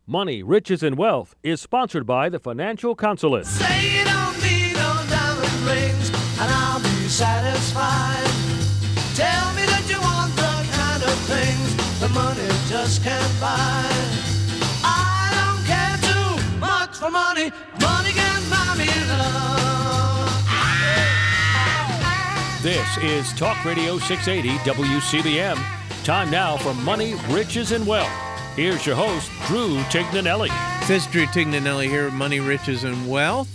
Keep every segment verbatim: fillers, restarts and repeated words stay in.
Money, Riches, and Wealth is sponsored by the Financial Consulate. Say you don't need no diamond rings, and I'll be satisfied. Tell me that you want the kind of things the money just can't buy. I don't care too much for money. Money can buy me love. This is Talk Radio six eighty W C B M. Time now for Money, Riches, and Wealth. Here's your host, Drew Tignanelli. This is Drew Tignanelli here at Money, Riches, and Wealth.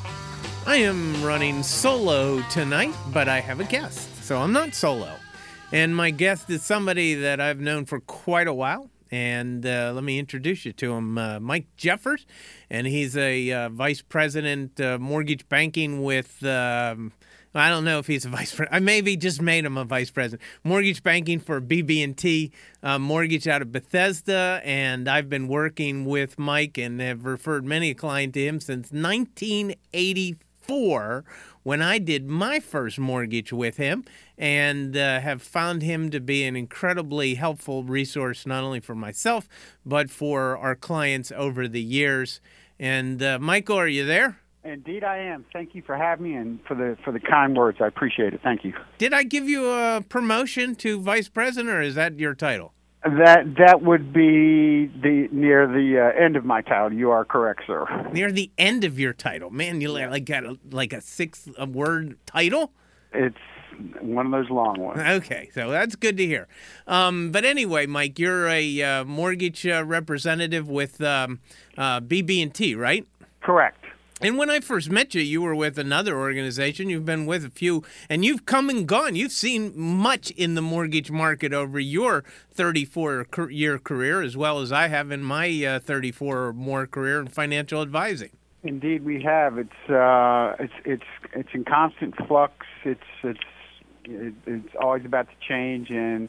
I am running solo tonight, but I have a guest, so I'm not solo. And my guest is somebody that I've known for quite a while. And uh, let me introduce you to him, uh, Mike Jeffers. And he's a uh, vice president uh, mortgage banking with... Um, I don't know if he's a vice president. I maybe just made him a vice president. Mortgage banking for B B and T uh, Mortgage out of Bethesda. And I've been working with Mike and have referred many a client to him since nineteen eighty-four when I did my first mortgage with him, and uh, have found him to be an incredibly helpful resource, not only for myself, but for our clients over the years. And uh, Michael, are you there? Indeed, I am. Thank you for having me and for the for the kind words. I appreciate it. Thank you. Did I give you a promotion to vice president, or is that your title? That that would be the near the uh, end of my title. You are correct, sir. Near the end of your title, man. You like got a, like a six word title. It's one of those long ones. Okay, so that's good to hear. Um, but anyway, Mike, you're a uh, mortgage uh, representative with um, uh, B B and T, right? Correct. And when I first met you, you were with another organization. You've been with a few, and you've come and gone. You've seen much in the mortgage market over your thirty-four-year career, as well as I have in my uh, thirty-four or more career in financial advising. Indeed, we have. It's uh, it's it's it's in constant flux. It's it's it, it's always about to change, and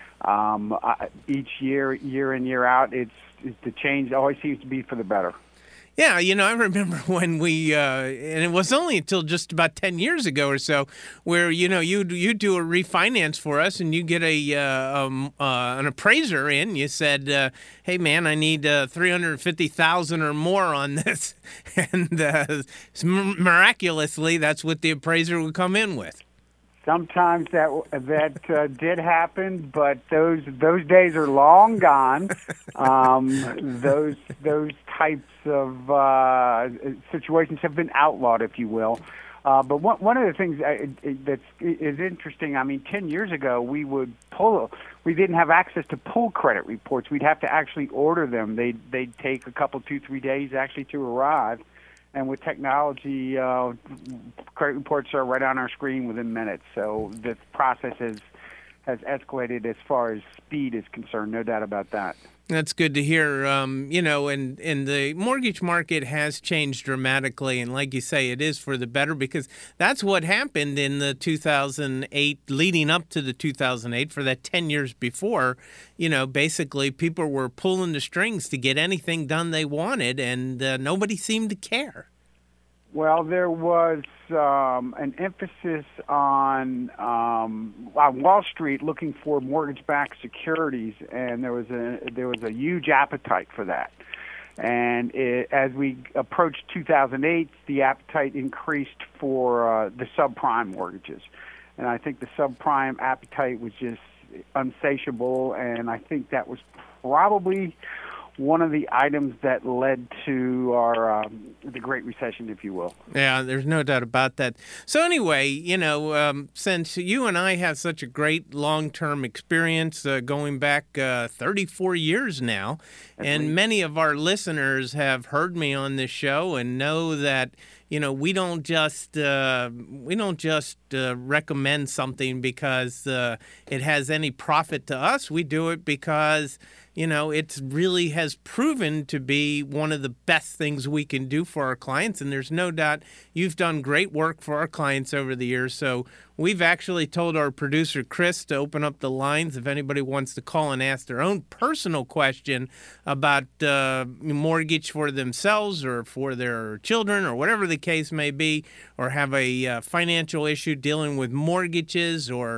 um, I, each year, year in year out, it's, it's the change always seems to be for the better. Yeah, you know, I remember when we, uh, and it was only until just about ten years ago or so, where, you know, you you do a refinance for us and you get a uh, um, uh, an appraiser in. You said, uh, hey, man, I need uh, three hundred fifty thousand dollars or more on this. And uh, miraculously, that's what the appraiser would come in with. Sometimes that that uh, did happen, but those those days are long gone. Um, those those types of uh, situations have been outlawed, if you will. Uh, but one one of the things that is interesting, I mean, ten years ago we would pull. We didn't have access to pull credit reports. We'd have to actually order them. They they'd take a couple, two, three days actually to arrive. And with technology, uh, credit reports are right on our screen within minutes. So this process has has escalated as far as speed is concerned, no doubt about that. That's good to hear. Um, you know, and, and the mortgage market has changed dramatically. And like you say, it is for the better, because that's what happened in the two thousand eight, leading up to the two thousand eight, for that ten years before. You know, basically people were pulling the strings to get anything done they wanted, and uh, nobody seemed to care. Well, there was um, an emphasis on um, on Wall Street looking for mortgage-backed securities, and there was a there was a huge appetite for that. And it, as we approached two thousand eight, the appetite increased for uh, the subprime mortgages, and I think the subprime appetite was just unsatiable, and I think that was probably one of the items that led to our um, the Great Recession, if you will. Yeah, there's no doubt about that. So anyway, you know, um, since you and I have such a great long-term experience uh, going back uh, thirty-four years now, That's and right. Many of our listeners have heard me on this show and know that, you know, we don't just uh, we don't just uh, recommend something because uh, it has any profit to us. We do it because, you know, it really has proven to be one of the best things we can do for our clients. And there's no doubt you've done great work for our clients over the years. So we've actually told our producer, Chris, to open up the lines if anybody wants to call and ask their own personal question about uh, mortgage for themselves or for their children or whatever the case may be, or have a uh, financial issue dealing with mortgages, or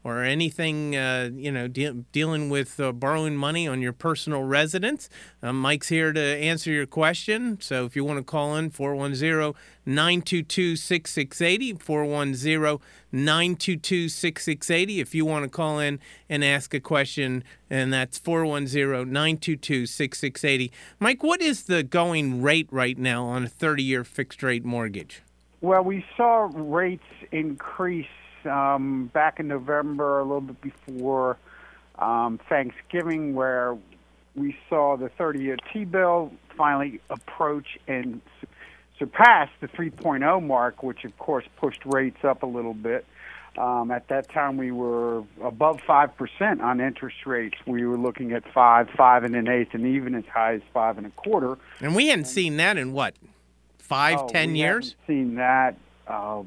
or anything, uh, you know, de- dealing with uh, borrowing money on your personal residence, uh, Mike's here to answer your question. So if you want to call in, four one zero, nine two two, six six eight zero, four one zero, nine two two, six six eight zero. If you want to call in and ask a question, and that's four one zero, nine two two, six six eight zero. Mike, what is the going rate right now on a thirty-year fixed-rate mortgage? Well, we saw rates increase um, back in November, a little bit before um, Thanksgiving, where we saw the thirty-year T-bill finally approach and su- surpass the three point oh mark, which, of course, pushed rates up a little bit. Um, at that time, we were above five percent on interest rates. We were looking at five, five and an eighth, and even as high as five and a quarter. And we hadn't seen that in, what, five, oh, ten we years? haven't seen that. Um,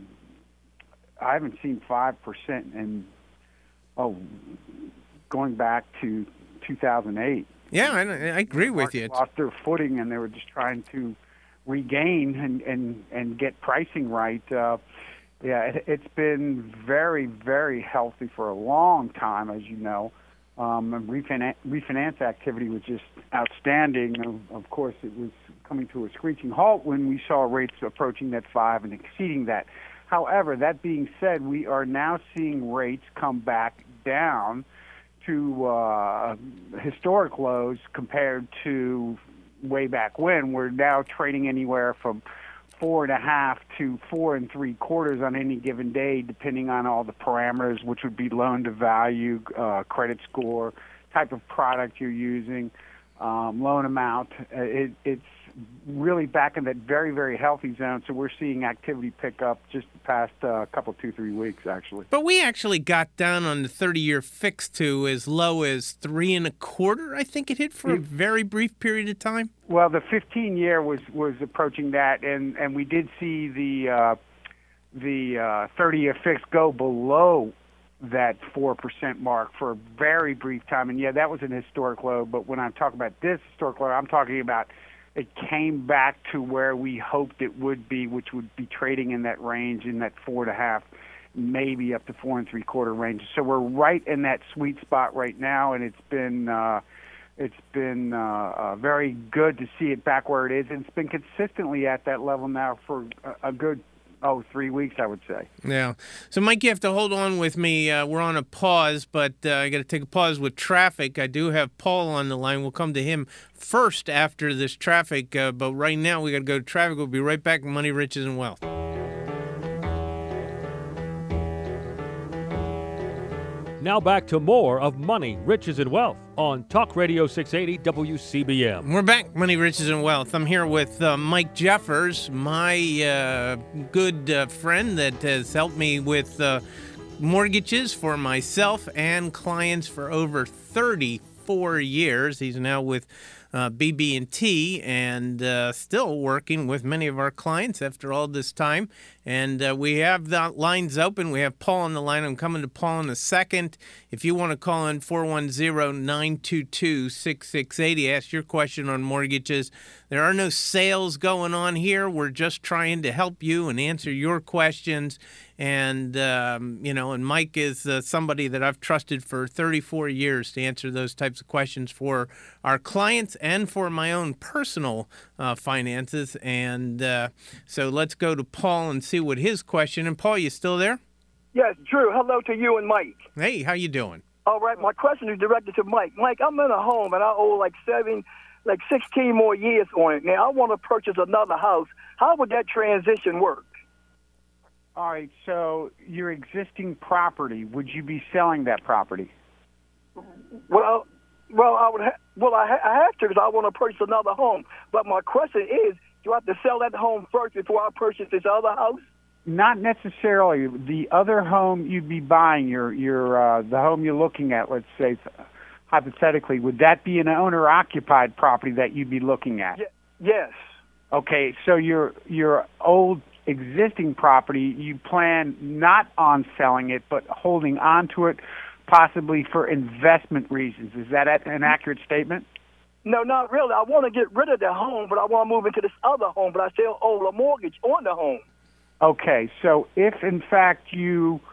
I haven't seen five percent in, oh, going back to two thousand eight. Yeah, I, I agree with you. Lost their footing, and they were just trying to regain and, and, and get pricing right. Uh, yeah, it, it's been very, very healthy for a long time, as you know. Um, and refinance, refinance activity was just outstanding. Of, of course, it was coming to a screeching halt when we saw rates approaching that five and exceeding that. However, that being said, we are now seeing rates come back down to uh, historic lows compared to way back when. We're now trading anywhere from four and a half to four and three quarters on any given day, depending on all the parameters, which would be loan to value, uh, credit score, type of product you're using, um, loan amount. Uh, it, it's really back in that very, very healthy zone. So we're seeing activity pick up just the past uh, couple, two, three weeks, actually. But we actually got down on the thirty-year fix to as low as three and a quarter. I think it hit for a very brief period of time. Well, the fifteen-year was, was approaching that, and, and we did see the uh, the uh, thirty-year fix go below that four percent mark for a very brief time. And, yeah, that was an historic low. But when I'm talking about this historic low, I'm talking about it came back to where we hoped it would be, which would be trading in that range, in that four and a half, maybe up to four and three quarter range. So we're right in that sweet spot right now, and it's been uh, it's been uh, uh, very good to see it back where it is, and it's been consistently at that level now for a, a good oh three weeks, I would say. Yeah. So, Mike, you have to hold on with me. Uh, we're on a pause, but uh, I got to take a pause with traffic. I do have Paul on the line. We'll come to him first after this traffic, uh, but right now we got to go to traffic. We'll be right back. Money, Riches, and Wealth. Now back to more of Money, Riches, and Wealth on Talk Radio six eighty W C B M. We're back, Money, Riches, and Wealth. I'm here with uh, Mike Jeffers, my uh, good uh, friend that has helped me with uh, mortgages for myself and clients for over thirty-four years. He's now with uh, B B and T and uh, still working with many of our clients after all this time. And uh, we have the lines open. We have Paul on the line. I'm coming to Paul in a second. If you want to call in four one zero, nine two two, six six eight zero, ask your question on mortgages. There are no sales going on here. We're just trying to help you and answer your questions. And, um, you know, and Mike is uh, somebody that I've trusted for thirty-four years to answer those types of questions for our clients and for my own personal uh, finances. And uh, so let's go to Paul and see what his question. And Paul, you still there? Yes, Drew. Hello to you and Mike. Hey, how you doing? All right, my question is directed to Mike. Mike, I'm in a home and I owe like seven, like sixteen more years on it. Now I want to purchase another house. How would that transition work? All right, so your existing property, would you be selling that property? Well, well, I would. Ha- well, I, ha- I have to because I want to purchase another home. But my question is, do I have to sell that home first before I purchase this other house? Not necessarily. The other home you'd be buying, your your uh, the home you're looking at, let's say, hypothetically, would that be an owner-occupied property that you'd be looking at? Y- yes. Okay, so your your old existing property, you plan not on selling it, but holding on to it, possibly for investment reasons. Is that an accurate statement? No, not really. I want to get rid of the home, but I want to move into this other home, but I still owe a mortgage on the home. Okay, so if in fact you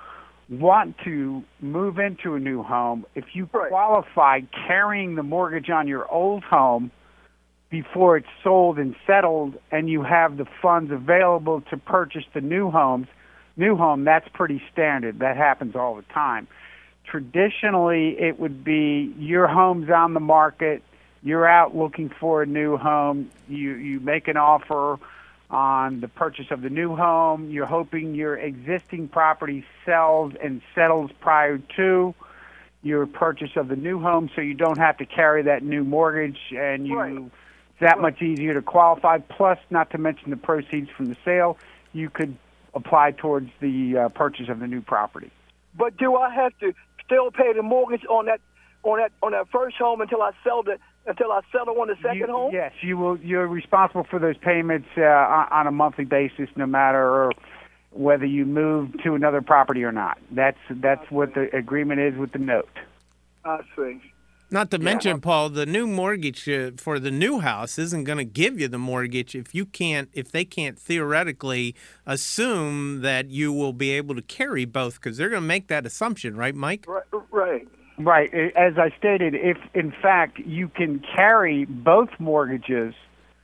want to move into a new home, if you Right. qualify carrying the mortgage on your old home before it's sold and settled, and you have the funds available to purchase the new homes, new home, that's pretty standard. That happens all the time. Traditionally, it would be your home's on the market, you're out looking for a new home, you, you make an offer on the purchase of the new home, you're hoping your existing property sells and settles prior to your purchase of the new home, so you don't have to carry that new mortgage, and you Right. it's that much easier to qualify. Plus, not to mention the proceeds from the sale, you could apply towards the uh, purchase of the new property. But do I have to still pay the mortgage on that on that on that first home until I sell the until I settle on the second You- home? Yes, you will. You're responsible for those payments uh, on on a monthly basis, no matter whether you move to another property or not. That's that's what the agreement is with the note. I see. Not to mention, Paul, the new mortgage uh, for the new house isn't going to give you the mortgage if you can't, if they can't theoretically assume that you will be able to carry both, because they're going to make that assumption, right, Mike? Right. Right. Right. As I stated, if in fact you can carry both mortgages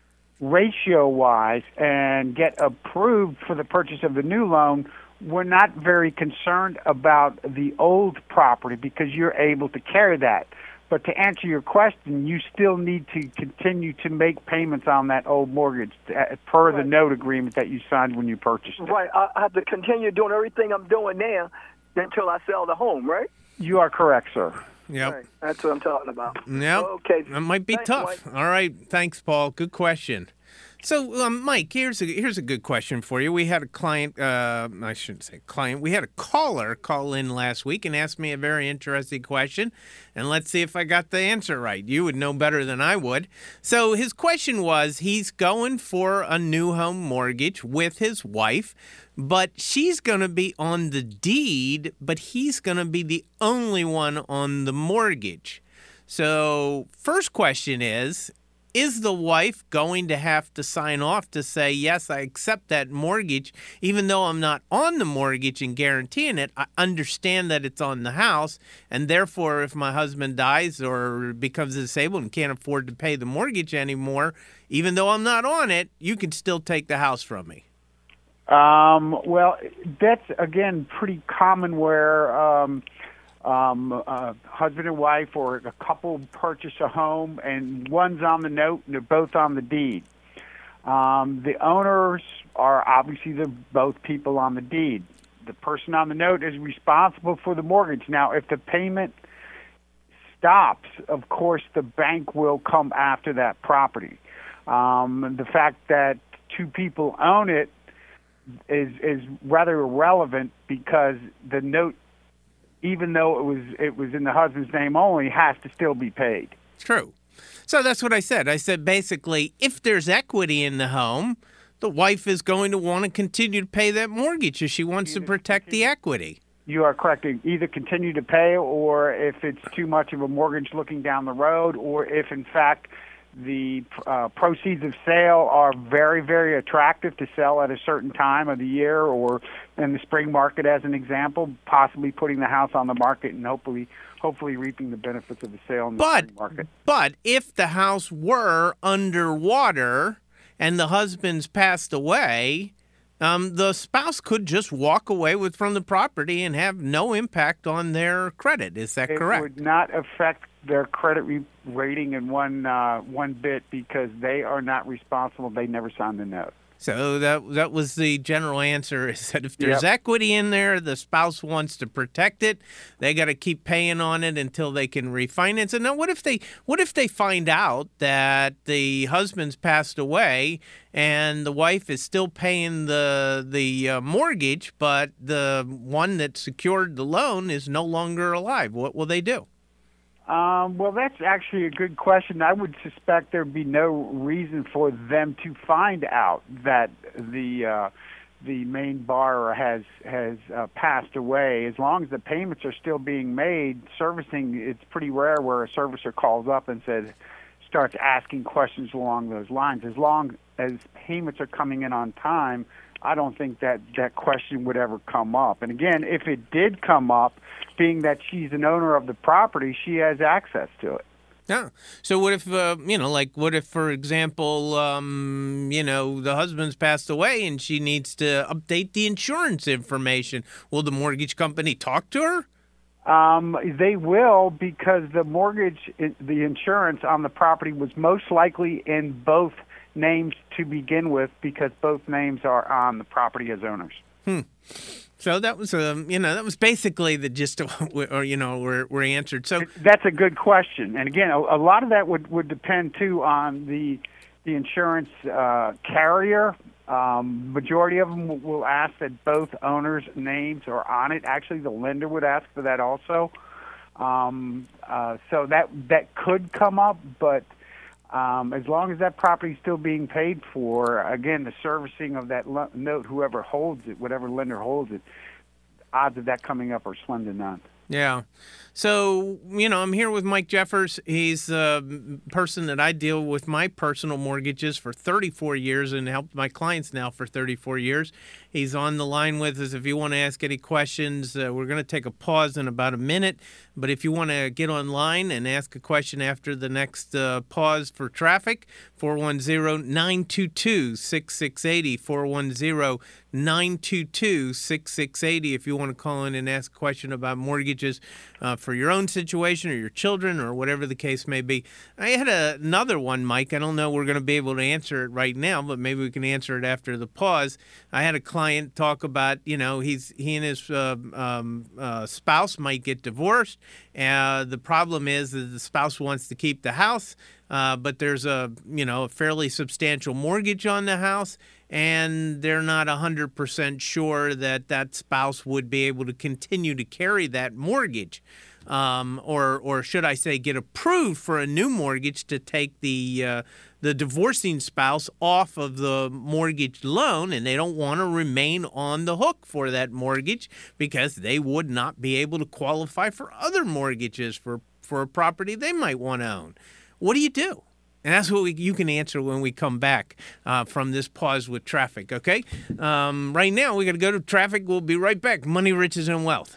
ratio-wise and get approved for the purchase of the new loan, we're not very concerned about the old property because you're able to carry that. But to answer your question, you still need to continue to make payments on that old mortgage uh, per the Right. note agreement that you signed when you purchased it. Right. I I have to continue doing everything I'm doing now until I sell the home, right? You are correct, sir. Yep. Right. That's what I'm talking about. Yep. Okay. That might be Thanks, tough. Mike. All right. Thanks, Paul. Good question. So, um, Mike, here's a here's a good question for you. We had a client, uh, I shouldn't say client, we had a caller call in last week and ask me a very interesting question. And let's see if I got the answer right. You would know better than I would. So his question was, he's going for a new home mortgage with his wife, but she's going to be on the deed, but he's going to be the only one on the mortgage. So first question is, is the wife going to have to sign off to say, yes, I accept that mortgage, even though I'm not on the mortgage and guaranteeing it? I understand that it's on the house, and therefore if my husband dies or becomes disabled and can't afford to pay the mortgage anymore, even though I'm not on it, you can still take the house from me. Um, well, that's, again, pretty common where um, um, uh, husband and wife or a couple purchase a home and one's on the note and they're both on the deed. Um, the owners are obviously the both people on the deed. The person on the note is responsible for the mortgage. Now, if the payment stops, of course, the bank will come after that property. Um, the fact that two people own it is is rather irrelevant because the note, even though it was it was in the husband's name only, has to still be paid. True. So that's what I said. I said basically, if there's equity in the home, the wife is going to want to continue to pay that mortgage if she wants to protect the equity. You are correct. Either continue to pay, or if it's too much of a mortgage looking down the road, or if in fact the uh, proceeds of sale are very, very attractive to sell at a certain time of the year, or in the spring market, as an example, possibly putting the house on the market and hopefully, hopefully reaping the benefits of the sale in the But, spring market. but if the house were underwater and the husband's passed away, um, the spouse could just walk away with from the property and have no impact on their credit. Is that It correct? would not affect their credit re- rating in one uh, one bit because they are not responsible. They never signed the note. So that that was the general answer, is that if there's Yep. equity in there, the spouse wants to protect it. They got to keep paying on it until they can refinance it. Now, what if they what if they find out that the husband's passed away and the wife is still paying the the uh, mortgage, but the one that secured the loan is no longer alive? What will they do? Um, well, that's actually a good question. I would suspect there'd be no reason for them to find out that the uh, the main borrower has has uh, passed away. As long as the payments are still being made, servicing, it's pretty rare where a servicer calls up and says, starts asking questions along those lines. As long as payments are coming in on time, I don't think that that question would ever come up. And again, if it did come up, being that she's an owner of the property, she has access to it. Yeah. So what if, uh, you know, like what if, for example, um, you know, the husband's passed away and she needs to update the insurance information? Will the mortgage company talk to her? Um, they will, because the mortgage, the insurance on the property was most likely in both names to begin with, because both names are on the property as owners. Hmm. So that was, um, you know, that was basically the gist of, or you know, where where he answered. So that's a good question, and again, a, a lot of that would, would depend too on the the insurance uh, carrier. Um, majority of them will ask that both owners' names are on it. Actually, the lender would ask for that also. Um, uh, so that that could come up, but um, as long as that property is still being paid for, again, the servicing of that lo- note, whoever holds it, whatever lender holds it, odds of that coming up are slim to none. Yeah. So, you know, I'm here with Mike Jeffers. He's a person that I deal with my personal mortgages for thirty-four years and helped my clients now for thirty-four years. He's on the line with us. If you want to ask any questions, uh, we're going to take a pause in about a minute. But if you want to get online and ask a question after the next uh, pause for traffic, four one zero, nine two two, six six eight zero, four one zero, nine two two, six six eight zero if you want to call in and ask a question about mortgages uh, for your own situation or your children or whatever the case may be. I had a, another one, Mike. I don't know we're going to be able to answer it right now, but maybe we can answer it after the pause. I had a client talk about, you know, he's he and his uh, um, uh, spouse might get divorced. Uh, the problem is that the spouse wants to keep the house, uh, but there's a, you know, a fairly substantial mortgage on the house, and they're not one hundred percent sure that that spouse would be able to continue to carry that mortgage. Um, or, or should I say, get approved for a new mortgage to take the uh, the divorcing spouse off of the mortgage loan, and they don't want to remain on the hook for that mortgage because they would not be able to qualify for other mortgages for, for a property they might want to own. What do you do? And that's what we, you can answer when we come back uh, from this pause with traffic, okay? Um, right now, we got to go to traffic. We'll be right back. Money, Riches, and Wealth.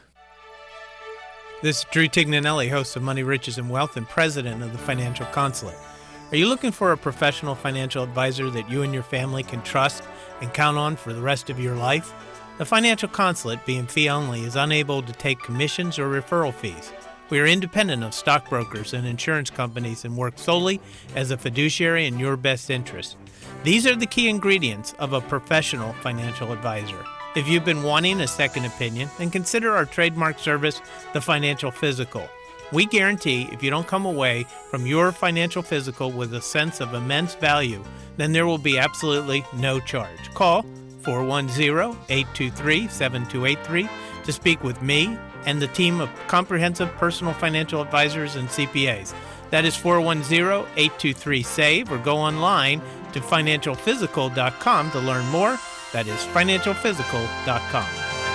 This is Drew Tignanelli, host of Money, Riches, and Wealth and president of the Financial Consulate. Are you looking for a professional financial advisor that you and your family can trust and count on for the rest of your life? The Financial Consulate, being fee-only, is unable to take commissions or referral fees. We are independent of stockbrokers and insurance companies and work solely as a fiduciary in your best interest. These are the key ingredients of a professional financial advisor. If you've been wanting a second opinion, then consider our trademark service, the Financial Physical. We guarantee if you don't come away from your financial physical with a sense of immense value, then there will be absolutely no charge. Call four one zero, eight two three, seven two eight three to speak with me and the team of comprehensive personal financial advisors and C P As. That is four one zero, eight two three, SAVE, or go online to financial physical dot com to learn more. That is financial physical dot com.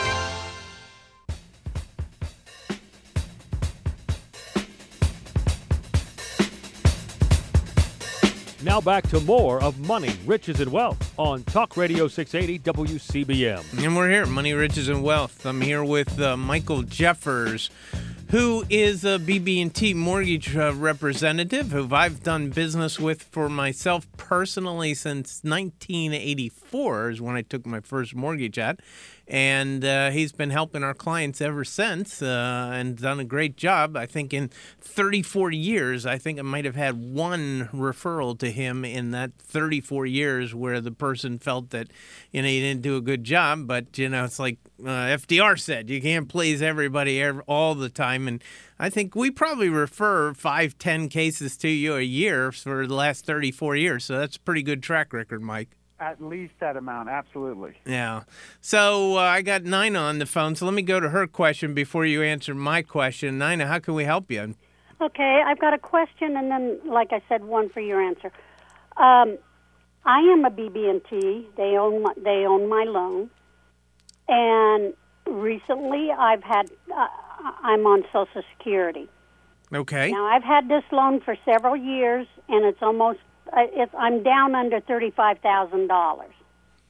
Now back to more of Money, Riches, and Wealth on Talk Radio six eighty W C B M. And we're here, Money, Riches, and Wealth. I'm here with uh, Michael Jeffers, who is a B B and T mortgage uh, representative who I've done business with for myself personally since nineteen eighty-four is when I took my first mortgage out. And uh, he's been helping our clients ever since uh, and done a great job. I think in thirty-four years, I think I might have had one referral to him in that thirty-four years where the person felt that, you know, he didn't do a good job. But, you know, it's like uh, F D R said, you can't please everybody every, all the time. And I think we probably refer five, ten cases to you a year for the last thirty-four years. So that's a pretty good track record, Mike. At least that amount, absolutely. Yeah. So uh, I got Nina on the phone, so let me go to her question before you answer my question. Nina, how can we help you? Okay, I've got a question and then, like I said, one for your answer. Um, I am a B B and T. They own my, they own my loan. And recently I've had, uh, I'm on Social Security. Okay. Now, I've had this loan for several years, and it's almost, uh, it's, I'm down under thirty-five thousand dollars.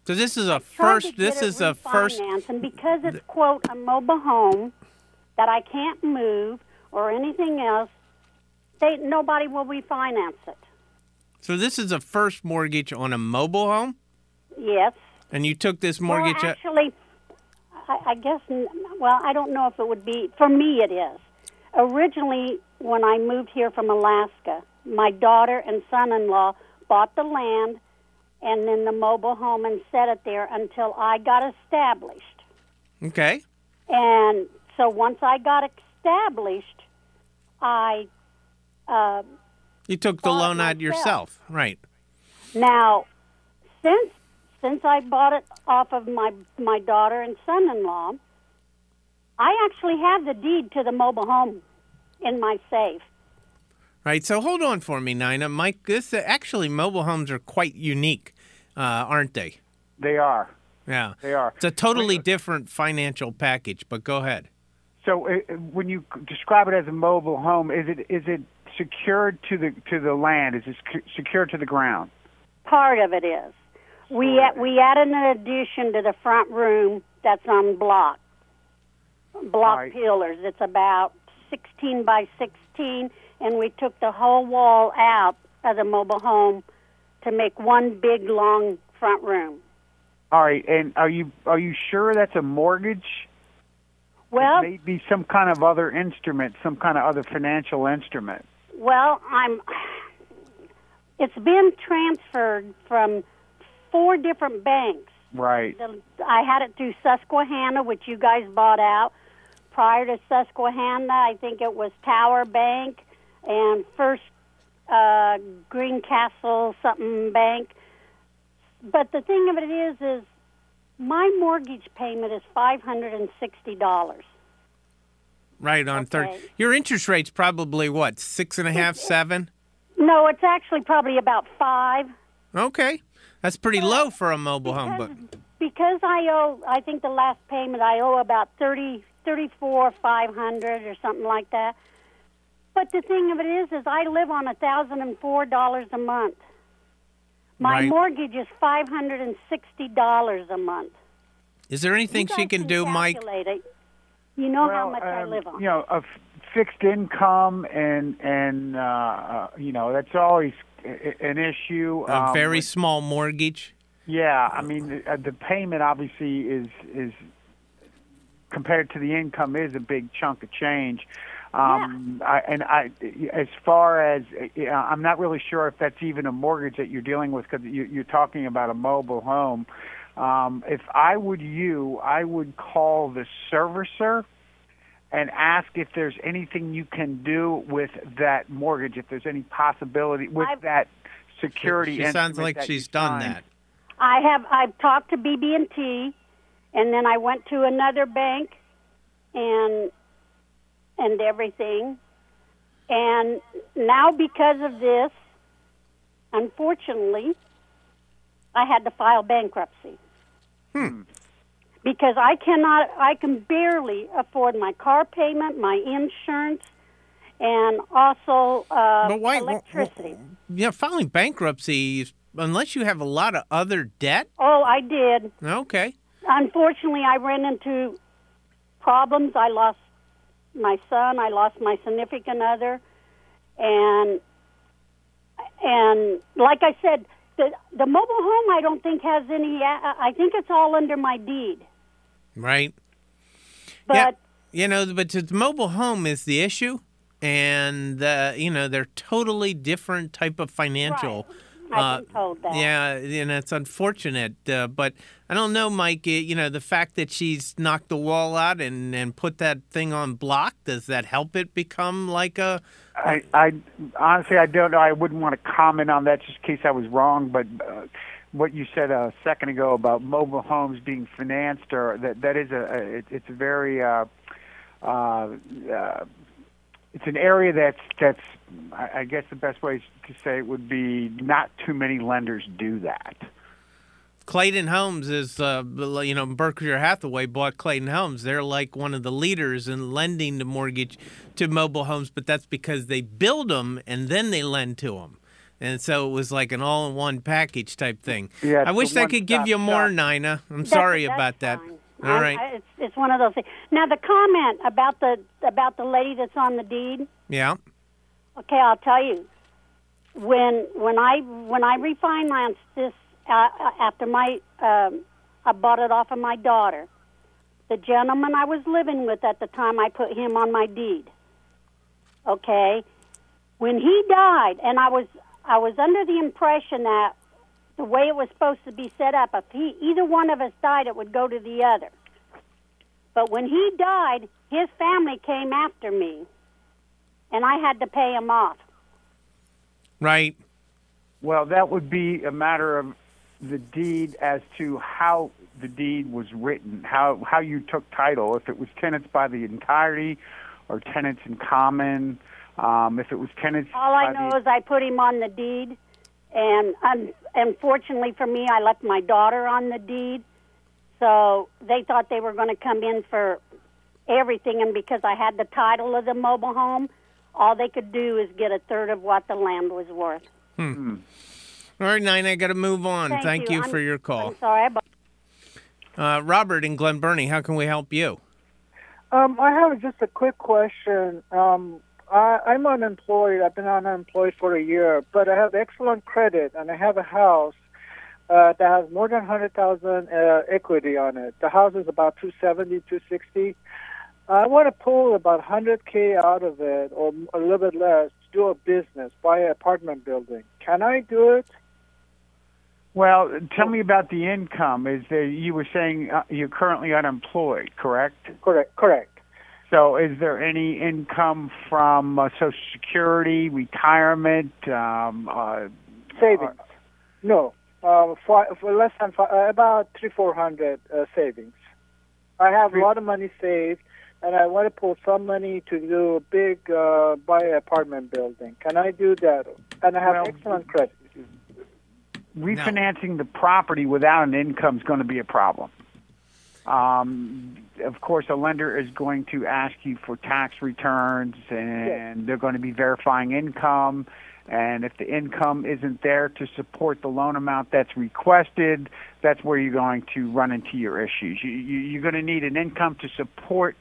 So this is a Tried to first. get This it is a first. refinanced, and because it's quote a mobile home that I can't move or anything else, they nobody will refinance it. So this is a first mortgage on a mobile home, Yes. and you took this mortgage. Well, at- actually, I, I guess. Well, I don't know if it would be for me. It is. Originally, when I moved here from Alaska, my daughter and son-in-law bought the land and then the mobile home and set it there until I got established. okay. And so once I got established, I uh, You took the bought it loan out myself. yourself, right? now since since I bought it off of my my daughter and son-in-law, I actually have the deed to the mobile home in my safe. Right. So hold on for me, Nina. Mike, this actually mobile homes are quite unique, uh, aren't they? They are. Yeah. They are. It's a totally different financial package. But go ahead. So uh, when you describe it as a mobile home, is it is it secured to the to the land? Is it sec- secured to the ground? Part of it is. We Sure. a- we added an addition to the front room that's on block block Right. pillars. It's about sixteen by sixteen, and we took the whole wall out of the mobile home to make one big long front room. All right. And are you are you sure that's a mortgage? Well, It may be some kind of other instrument, some kind of other financial instrument. well, I'm. It's been transferred from four different banks. Right. The, I had it through Susquehanna, which you guys bought out. Prior to Susquehanna, I think it was Tower Bank and First uh, Greencastle something bank. But the thing of it is, is my mortgage payment is five hundred and sixty dollars. Right on third. Okay. Your interest rate's probably what, six and a half, seven? No, it's actually probably about five. Okay. That's pretty low for a mobile home, Because, but because I owe, I think the last payment I owe about thirty, thirty-four, five hundred or something like that. But the thing of it is, is I live on a thousand and four dollars a month. My Right. mortgage is five hundred and sixty dollars a month. is there anything You she guys can do, Mike? calculate it. You know how Well, much I um, live on. You know, a f- fixed income and and uh, uh, you know that's always a- an issue. A Um, very small mortgage? Yeah, I mean the, uh, the payment obviously is is compared to the income is a big chunk of change. Um, I, and I, as far as uh, I'm not really sure if that's even a mortgage that you're dealing with because you, you're talking about a mobile home. Um, if I would you, I would call the servicer and ask if there's anything you can do with that mortgage, if there's any possibility with I've- that security. She sounds instrument like that she's you done signed. that. I have. I've talked to B B and T, and then I went to another bank, and and everything, and now because of this, unfortunately, I had to file bankruptcy. Hmm. Because I cannot. I can barely afford my car payment, my insurance, and also uh, But why- electricity. Yeah, filing bankruptcy, unless you have a lot of other debt. Oh, I did. Okay. Unfortunately, I ran into problems. I lost my son. I lost my significant other, and and like I said, the the mobile home I don't think has any. I I think it's all under my deed. Right. But yeah. You know, but the mobile home is the issue, and uh, you know they're totally different type of financial. I've been told that. Yeah, and it's unfortunate, uh, but I don't know, Mike. uh, You know, the fact that she's knocked the wall out and, and put that thing on block, does that help it become like a? I, I honestly, I don't know. I wouldn't want to comment on that just in case I was wrong. But uh, what you said a second ago about mobile homes being financed, or that that is a, a it, it's a very uh, uh, uh, it's an area that's that's I, I guess the best way to say it would be not too many lenders do that. Clayton Homes is, uh, you know, Berkshire Hathaway bought Clayton Homes. They're like one of the leaders in lending the mortgage to mobile homes, but that's because they build them and then they lend to them. And so it was like an all-in-one package type thing. Yeah, I it's wish a I could give you one-stop more, shop. Nina. I'm That's- sorry that's about that. fine. All I'm- right. I- It's, it's one of those things. Now, the comment about the about the lady that's on the deed. Yeah. Okay, I'll tell you. When when I when I refinanced this uh, after my um, I bought it off of my daughter, the gentleman I was living with at the time, I put him on my deed. Okay, when he died, and I was I was under the impression that the way it was supposed to be set up, if he either one of us died, it would go to the other. But when he died, his family came after me, and I had to pay him off. Right. Well, that would be a matter of the deed as to how the deed was written, how how you took title, if it was tenants by the entirety or tenants in common, um, if it was tenants All I by know the... is I put him on the deed, and un- unfortunately for me, I left my daughter on the deed. So they thought they were going to come in for everything, and because I had the title of the mobile home, all they could do is get a third of what the land was worth. Hmm. All right, Nina, I got to move on. Thank Thank, you. you I'm- for your call. I'm sorry. But Uh, Robert in Glen Burnie, how can we help you? Um, I have just a quick question. Um, I, I'm unemployed. I've been unemployed for a year, but I have excellent credit, and I have a house uh, that has more than one hundred thousand dollars uh, equity on it. The house is about two seventy, two sixty. I want to pull about one hundred K out of it, or a little bit less, to do a business, buy an apartment building. Can I do it? Well, tell me about the income. Is there, you were saying uh, you're currently unemployed, correct? Correct. Correct. So is there any income from uh, Social Security, retirement, um, uh, Savings? No. Uh, for, for less than five, uh, about three, four hundred uh, savings. I have a lot of money saved, and I want to pull some money to do a big uh, buy an apartment building. Can I do that? And I have Well, excellent credit. refinancing the property without an income is going to be a problem. Um, of course, a lender is going to ask you for tax returns, and Yes. they're going to be verifying income. And if the income isn't there to support the loan amount that's requested, that's where you're going to run into your issues. You, you, you're going to need an income to support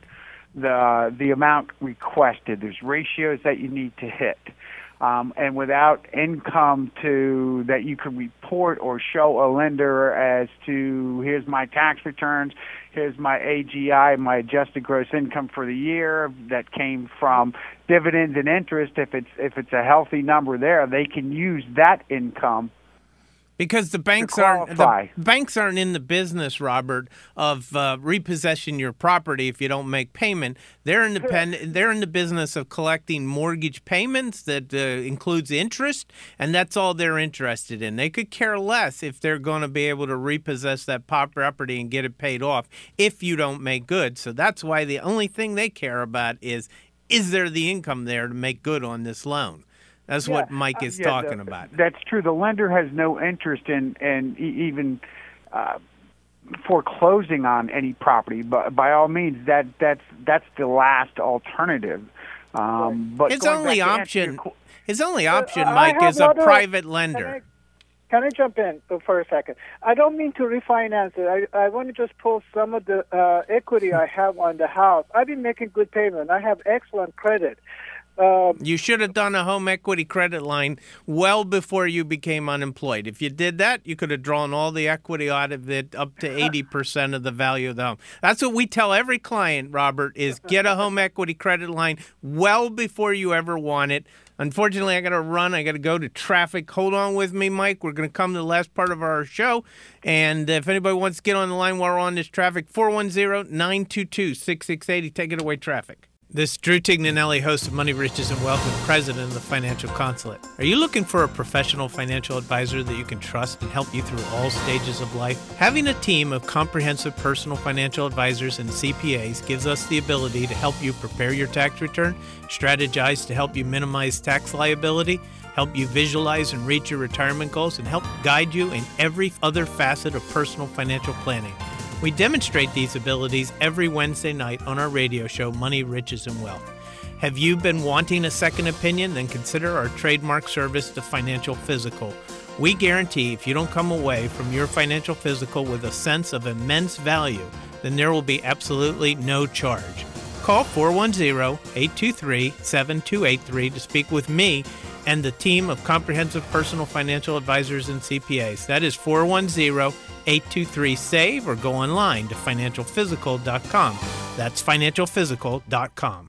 the the amount requested. There's ratios that you need to hit. Um, and without income to that you can report or show a lender as to here's my tax returns, here's my A G I, my adjusted gross income for the year that came from dividends and interest. If it's if it's a healthy number there, they can use that income. Because the banks aren't the qualify. banks aren't in the business, Robert, of uh, repossessing your property if you don't make payment. They're independent. They're in the business of collecting mortgage payments that uh, includes interest, and that's all they're interested in. They could care less if they're going to be able to repossess that property and get it paid off if you don't make good. So that's why the only thing they care about is is there the income there to make good on this loan. That's what Mike is Yeah, talking the- about. That's true. The lender has no interest in, in e- even uh, foreclosing on any property, but by all means, that that's that's the last alternative. Um, but His going only back to answer your option, qu- his only option, I Mike, have is a other- private Can lender. I, can I jump in for a second? I don't mean to refinance it. I, I want to just pull some of the uh, equity I have on the house. I've been making good payment. I have excellent credit. Um, You should have done a home equity credit line well before you became unemployed. If you did that, you could have drawn all the equity out of it up to eighty percent of the value of the home. That's what we tell every client, Robert, is get a home equity credit line well before you ever want it. Unfortunately, I got to run. I got to go to traffic. Hold on with me, Mike. We're going to come to the last part of our show. And if anybody wants to get on the line while we're on this traffic, four one zero, nine two two, six six eight zero. Take it away, traffic. This is Drew Tignanelli, host of Money, Riches, and Wealth and president of the Financial Consulate. Are you looking for a professional financial advisor that you can trust and help you through all stages of life? Having a team of comprehensive personal financial advisors and C P As gives us the ability to help you prepare your tax return, strategize to help you minimize tax liability, help you visualize and reach your retirement goals, and help guide you in every other facet of personal financial planning. We demonstrate these abilities every Wednesday night on our radio show, Money, Riches, and Wealth. Have you been wanting a second opinion? Then consider our trademark service, the Financial Physical. We guarantee if you don't come away from your financial physical with a sense of immense value, then there will be absolutely no charge. Call four one zero, eight two three, seven two eight three to speak with me and the team of comprehensive personal financial advisors and C P As. That is four one zero, eight two three, S A V E or go online to financial physical dot com. That's financial physical dot com.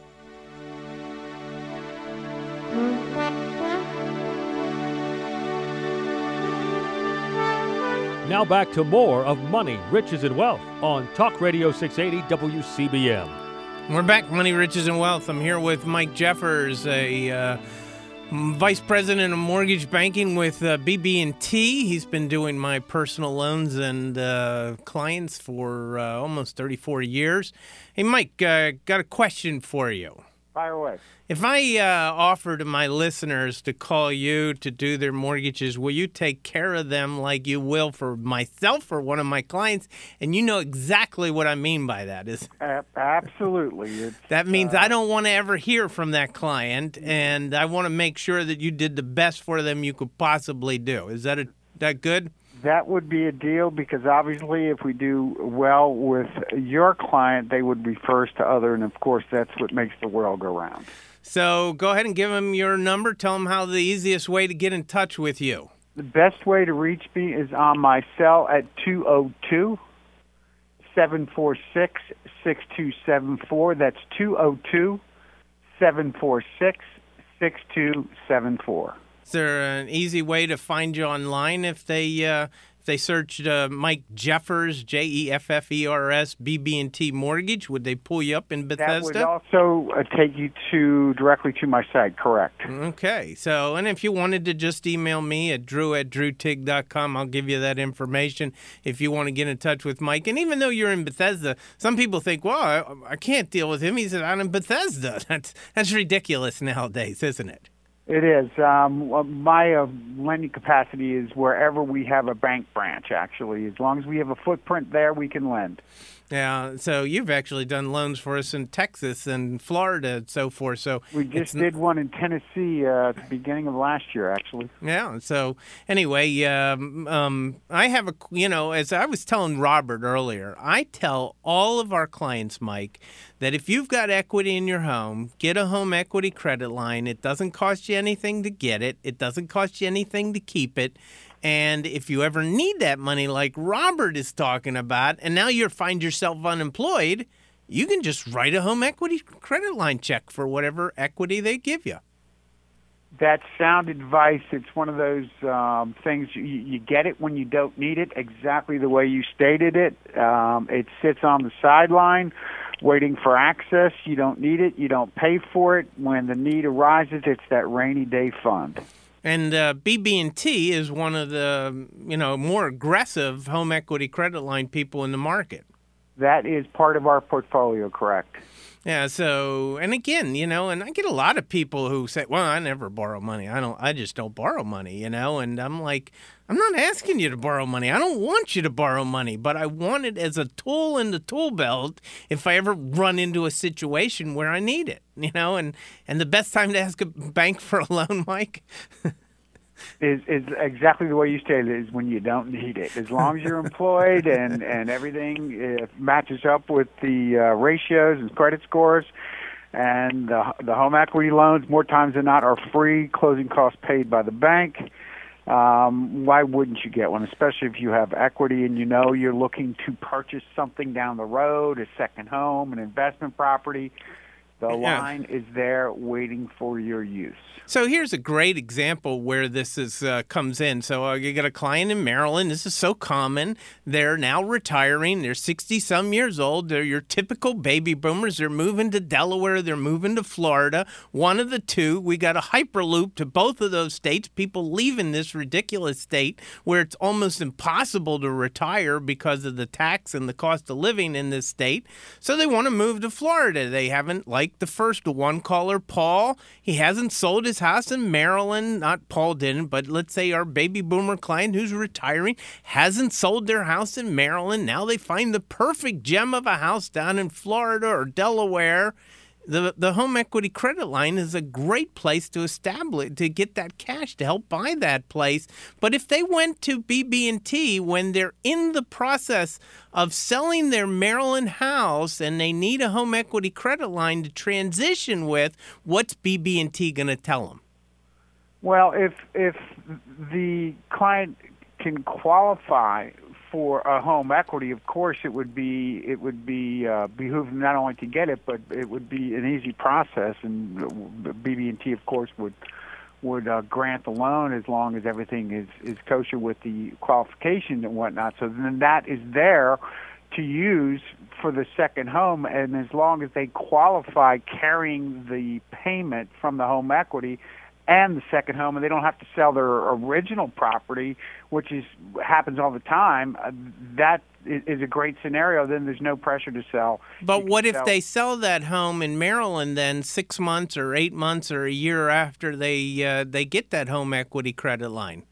Now back to more of Money, Riches, and Wealth on Talk Radio six eighty W C B M. We're back, Money, Riches, and Wealth. I'm here with Mike Jeffers, a uh, Vice President of Mortgage Banking with uh, B B and T. He's been doing my personal loans and uh, clients for uh, almost thirty-four years. Hey, Mike, uh, got a question for you. Fire away. If I uh, offer to my listeners to call you to do their mortgages, will you take care of them like you will for myself or one of my clients? And you know exactly what I mean by that. Is Uh, absolutely. It's, that means uh, I don't want to ever hear from that client, and I want to make sure that you did the best for them you could possibly do. Is that a, that good? That would be a deal because obviously if we do well with your client, they would refer us to other, and of course that's what makes the world go round. So go ahead and give them your number. Tell them how the easiest way to get in touch with you. The best way to reach me is on my cell at two oh two, seven four six, six two seven four. That's two oh two, seven four six, six two seven four. Is there an easy way to find you online if they uh, if they searched uh, Mike Jeffers, J E F F E R S, B B and T Mortgage? Would they pull you up in Bethesda? That would also uh, take you to directly to my site, correct. Okay. So, and if you wanted to just email me at drew at drew tig dot com, I'll give you that information if you want to get in touch with Mike. And even though you're in Bethesda, some people think, well, I, I can't deal with him. He's out in Bethesda. That's, that's ridiculous nowadays, isn't it? It is. Um, my uh, lending capacity is wherever we have a bank branch, actually. As long as we have a footprint there, we can lend. Yeah, so you've actually done loans for us in Texas and Florida and so forth. So we just did one in Tennessee uh, at the beginning of last year, actually. Yeah. So anyway, um, um, I have a, you know, as I was telling Robert earlier, I tell all of our clients, Mike, that if you've got equity in your home, get a home equity credit line. It doesn't cost you anything to get it. It doesn't cost you anything to keep it. And if you ever need that money like Robert is talking about, and now you find yourself unemployed, you can just write a home equity credit line check for whatever equity they give you. That's sound advice. It's one of those um, things, you, you get it when you don't need it, exactly the way you stated it. Um, it sits on the sideline waiting for access. You don't need it. You don't pay for it. When the need arises, it's that rainy day fund. And uh, B B and T is one of the, you know, more aggressive home equity credit line people in the market. That is part of our portfolio, correct. Yeah, so, and again, you know, and I get a lot of people who say, well, I never borrow money. I don't, I just don't borrow money, you know, and I'm like, I'm not asking you to borrow money. I don't want you to borrow money, but I want it as a tool in the tool belt if I ever run into a situation where I need it, you know, and, and the best time to ask a bank for a loan, Mike, is is exactly the way you stated it, is when you don't need it. As long as you're employed and, and everything uh, matches up with the uh, ratios and credit scores, and the, the home equity loans, more times than not, are free, closing costs paid by the bank. Um, why wouldn't you get one, especially if you have equity and you know you're looking to purchase something down the road, a second home, an investment property? The Yeah. line is there waiting for your use. So here's a great example where this is uh, comes in. So uh, you got a client in Maryland. This is so common. They're now retiring. They're sixty-some years old. They're your typical baby boomers. They're moving to Delaware. They're moving to Florida. One of the two. We got a hyperloop to both of those states. People leaving this ridiculous state where it's almost impossible to retire because of the tax and the cost of living in this state. So they want to move to Florida. They haven't, like the first one caller, Paul, he hasn't sold his house in Maryland. Not Paul didn't, but let's say our baby boomer client who's retiring hasn't sold their house in Maryland. Now they find the perfect gem of a house down in Florida or Delaware. the the home equity credit line is a great place to establish, to get that cash to help buy that place. But if they went to B B and T when they're in the process of selling their Maryland house and they need a home equity credit line to transition with, what's B B and T going to tell them? Well, if if the client can qualify for a home equity, of course it would be it would be uh, behoove them not only to get it, but it would be an easy process, and B B and T, of course, would would uh, grant the loan as long as everything is is kosher with the qualification and whatnot. So then that is there to use for the second home, and as long as they qualify carrying the payment from the home equity and the second home, and they don't have to sell their original property, which is happens all the time, uh, that is a great scenario. Then there's no pressure to sell. But what if sell. they sell that home in Maryland then six months or eight months or a year after they uh, they get that home equity credit line?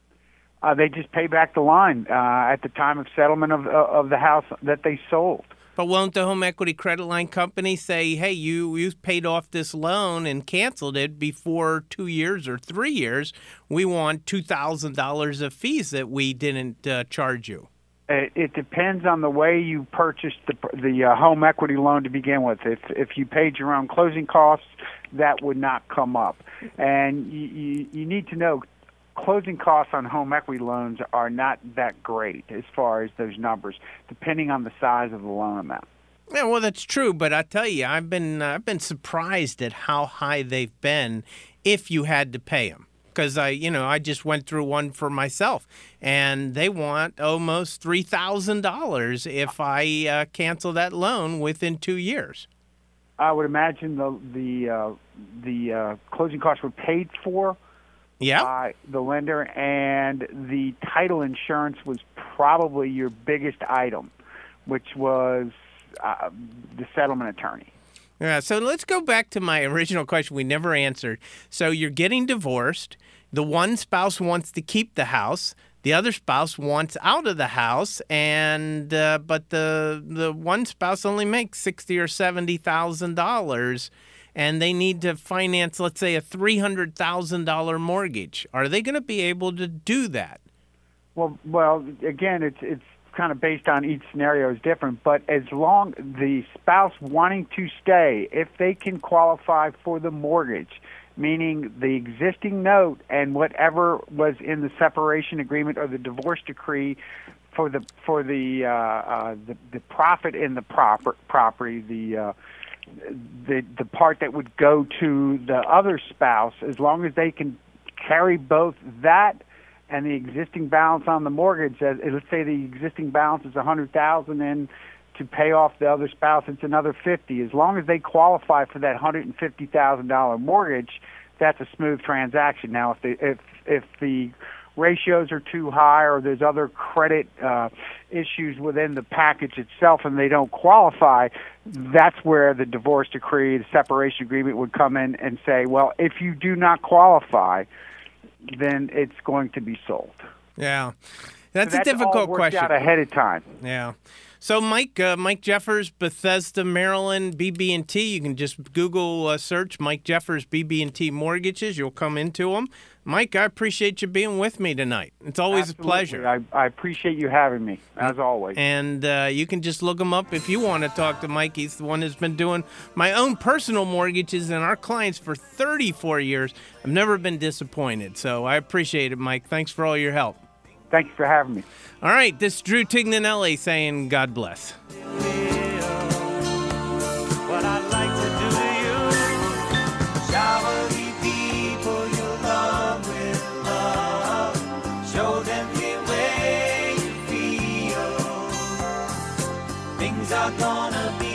Uh, they just pay back the line uh, at the time of settlement of, of the house that they sold. But won't the home equity credit line company say, hey, you, you paid off this loan and canceled it before two years or three years. We want two thousand dollars of fees that we didn't uh, charge you? It, it depends on the way you purchased the, the uh, home equity loan to begin with. If, if you paid your own closing costs, that would not come up. And you, you, you need to know closing costs on home equity loans are not that great as far as those numbers, depending on the size of the loan amount. Yeah, well, that's true, but I tell you, I've been uh, I've been surprised at how high they've been if you had to pay them. Because I, you know, I just went through one for myself, and they want almost three thousand dollars if I uh, cancel that loan within two years. I would imagine the the uh, the uh, closing costs were paid for. Yeah. By the lender, and the title insurance was probably your biggest item, which was uh, the settlement attorney. Yeah, so let's go back to my original question we never answered. So you're getting divorced. The one spouse wants to keep the house. The other spouse wants out of the house, and uh, but the the one spouse only makes sixty or seventy thousand dollars. And they need to finance, let's say, a three hundred thousand dollars mortgage. Are they going to be able to do that? Well, well, again, it's it's kind of based on each scenario is different. But as long the spouse wanting to stay, if they can qualify for the mortgage, meaning the existing note and whatever was in the separation agreement or the divorce decree for the for the uh, uh, the, the profit in the proper property, the uh, the the part that would go to the other spouse, as long as they can carry both that and the existing balance on the mortgage. As, let's say the existing balance is a hundred thousand, and to pay off the other spouse, it's another fifty. As long as they qualify for that hundred and fifty thousand dollar mortgage, that's a smooth transaction. Now, if the if if the ratios are too high, or there's other credit uh, issues within the package itself and they don't qualify, that's where the divorce decree, the separation agreement would come in and say, well, if you do not qualify, then it's going to be sold. Yeah, that's, so that's a difficult all worked question. out ahead of time. Yeah. So, Mike, uh, Mike Jeffers, Bethesda, Maryland, B B and T. You can just Google uh, search Mike Jeffers, B B and T Mortgages. You'll come into them. Mike, I appreciate you being with me tonight. It's always Absolutely. a pleasure. I, I appreciate you having me, as always. And uh, you can just look him up if you want to talk to Mike. He's the one who's been doing my own personal mortgages and our clients for thirty-four years. I've never been disappointed. So I appreciate it, Mike. Thanks for all your help. Thank you for having me. All right, this is Drew Tignanelli saying God bless. What I'd like to do to you, shower the people you love with love, show them the way you feel. Things are gonna be